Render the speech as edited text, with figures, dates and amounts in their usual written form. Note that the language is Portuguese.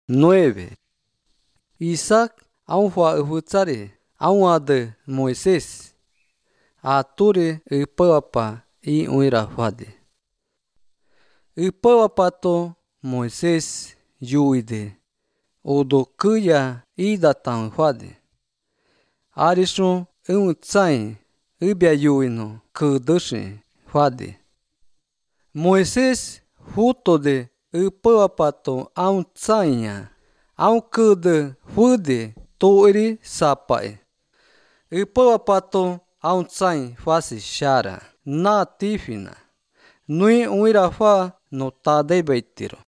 9. Isaac aunwa uhutsari aunade Moisés aturi upawapa I uirafade. Upawapato Moisés yuide odokuya idatan fade. Arishun untsai ubia yuino kudushi fade. Moisés futode upawapato auntsainya aunkude fude toiri sapai. Upawapato auntsai fasi shara na tifina. Nui uirafa no tade beitiro.